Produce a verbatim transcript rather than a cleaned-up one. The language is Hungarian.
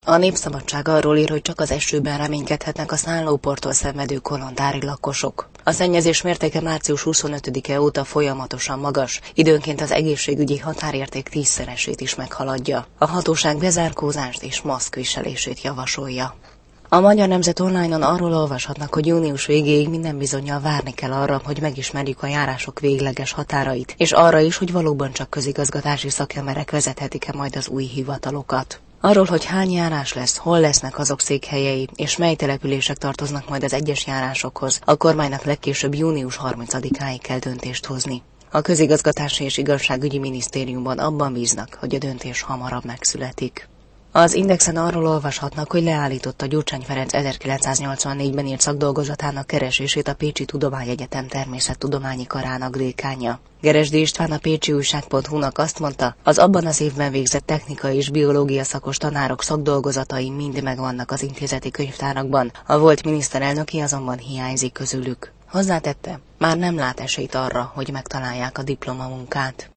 A Népszabadság arról ír, hogy csak az esőben reménykedhetnek a szállóporttól szenvedő kolontári lakosok. A szennyezés mértéke március huszonötödike óta folyamatosan magas, időnként az egészségügyi határérték tízszeresét is meghaladja. A hatóság bezárkózást és maszkviselését javasolja. A Magyar Nemzet online-on arról olvashatnak, hogy június végéig minden bizonnyal várni kell arra, hogy megismerjük a járások végleges határait, és arra is, hogy valóban csak közigazgatási szakemberek vezethetik-e majd az új hivatalokat. Arról, hogy hány járás lesz, hol lesznek azok székhelyei, és mely települések tartoznak majd az egyes járásokhoz, a kormánynak legkésőbb június harmincadikáig kell döntést hozni. A Közigazgatási és Igazságügyi Minisztériumban abban bíznak, hogy a döntés hamarabb megszületik. Az Indexen arról olvashatnak, hogy leállította Gyurcsány Ferenc ezerkilencszáznyolcvannégyben írt szakdolgozatának keresését a Pécsi Tudományegyetem természettudományi karának dékánja. Geresdi István a pécsi újság pont hu-nak azt mondta, az abban az évben végzett technikai és biológia szakos tanárok szakdolgozatai mind megvannak az intézeti könyvtárakban, a volt miniszterelnöki azonban hiányzik közülük. Hozzátette, már nem lát esélyt arra, hogy megtalálják a diplomamunkát.